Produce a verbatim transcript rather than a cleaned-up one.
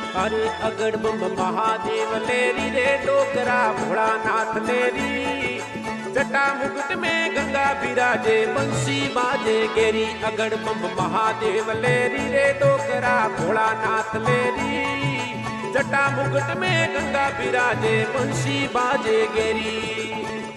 अरे अगड़ बम महादेव लेरी रे डोकरा भोलानाथ लेरी जटा मुकुट में गंगा बिराजे बंसी बाजे गेरी अगड़ बम महादेव लेरी रे डोकरा भोलानाथ लेरी जटा मुकुट में गंगा बिराजे बंसी बाजे गेरी।